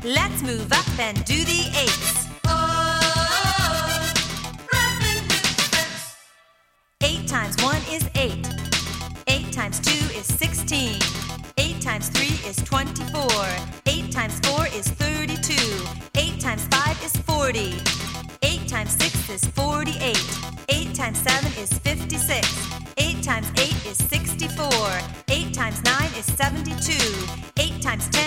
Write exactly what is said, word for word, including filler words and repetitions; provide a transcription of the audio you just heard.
Let's move up and do the eights. Oh, rapping with friends. Eight times one is eight. Eight times two is sixteen. Eight times three is twenty-four. Eight times four is thirty-two. Eight times five is forty. Eight times six is forty-eight. Eight times seven is fifty-six. Eight times eight is sixty-four. Eight times nine is seventy-two. Eight times ten